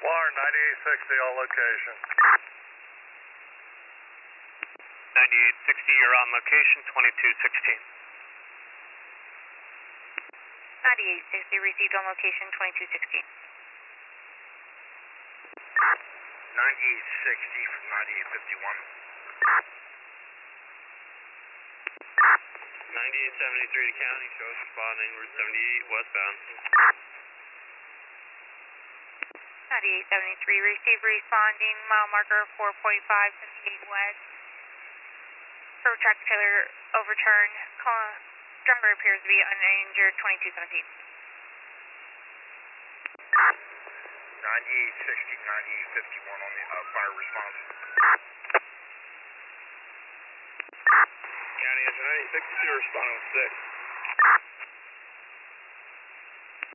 Water 9860, all location. 9860, you're on location, 2216. 9860, received on location, 2216. 9860 from 9851. 9873 to county, show us responding, Route 78 westbound. 9873, received responding, mile marker 4.5, 78 west. Pro tractor trailer overturned. Driver appears to be uninjured, 2217. 9860, 9851 on the fire response. County, 9862, responding with 6.